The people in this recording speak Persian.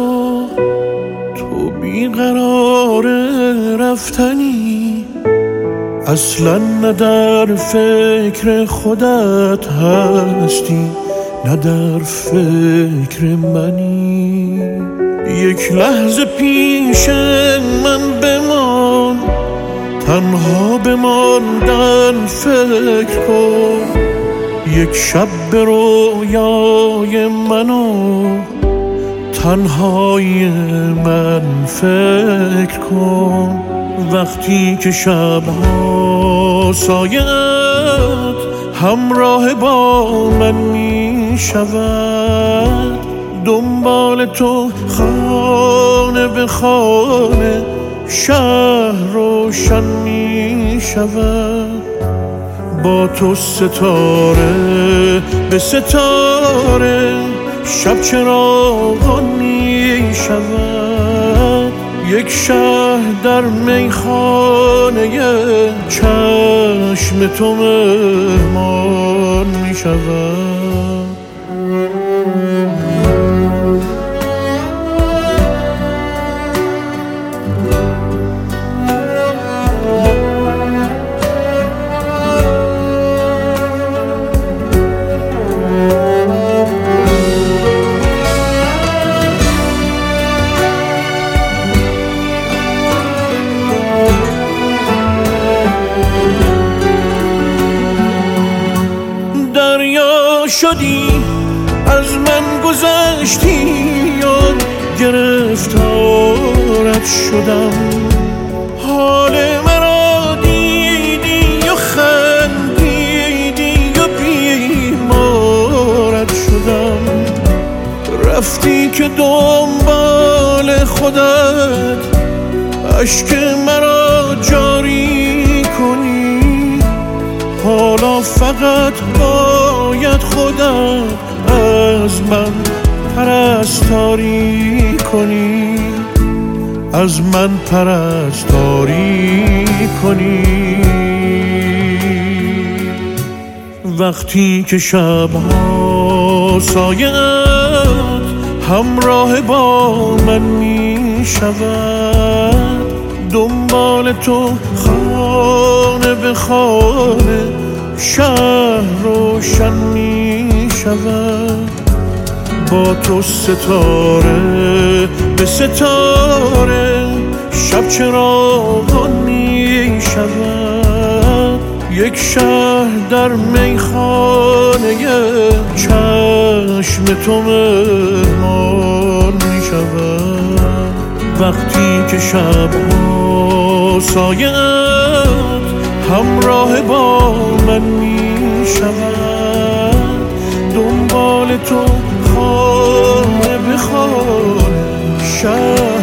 تو بیقرار رفتنی، اصلا نه در فکر خودت هستی نه در فکر منی. یک لحظه پیش من بمان، تنها بماندن فکر کن. یک شب به رویای منو تنهای من فکر کن. وقتی که شبها سایه‌ات همراه با من می شود، دنبال تو خانه به خانه شهر روشن می شود. با تو ستاره به ستاره شب چراغان می شود. یک شهر در میخانه چشم تو مهمان می شود. شدی از من گذشتی، یاد گرفتارت شدم. حال مرا دیدی و خندیدی و بیمارت شدم. رفتی که دنبال خودت اشک مرا جاری کنی. حالا فقط باید خودت از من پرستاری کنی، از من پرستاری کنی. وقتی که شبها سایه‌ات همراه با من می شود، دنبال تو خانه به خانه شهر روشن می شود. با تو ستاره به ستاره شب چراغان می شود. یک شهر در میخانه چشم تو مهمان می شود. وقتی که شبها سایه‌ات همراه با من می شود، دنبال تو خانه به خانه شهر